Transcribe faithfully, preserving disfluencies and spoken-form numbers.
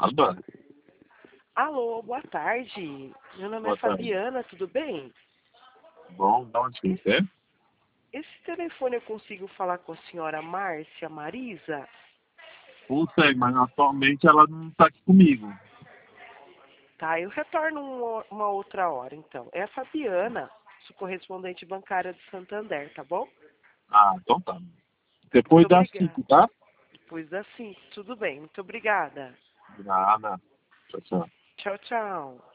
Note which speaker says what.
Speaker 1: Alô?
Speaker 2: Alô, boa tarde. Meu nome
Speaker 1: Boa
Speaker 2: é
Speaker 1: tarde.
Speaker 2: Fabiana, tudo bem?
Speaker 1: Bom, de onde que você é?
Speaker 2: Esse telefone eu consigo falar com a senhora Márcia Marisa?
Speaker 1: Consegue, mas atualmente ela não está aqui comigo.
Speaker 2: Tá, eu retorno uma, uma outra hora, então. É a Fabiana, sou correspondente bancária do Santander, tá bom?
Speaker 1: Ah, então tá.
Speaker 2: Muito
Speaker 1: Depois das
Speaker 2: obrigada.
Speaker 1: cinco, tá?
Speaker 2: Pois assim, tudo bem. Muito obrigada.
Speaker 1: De nada. Tchau, tchau.
Speaker 2: Tchau, tchau.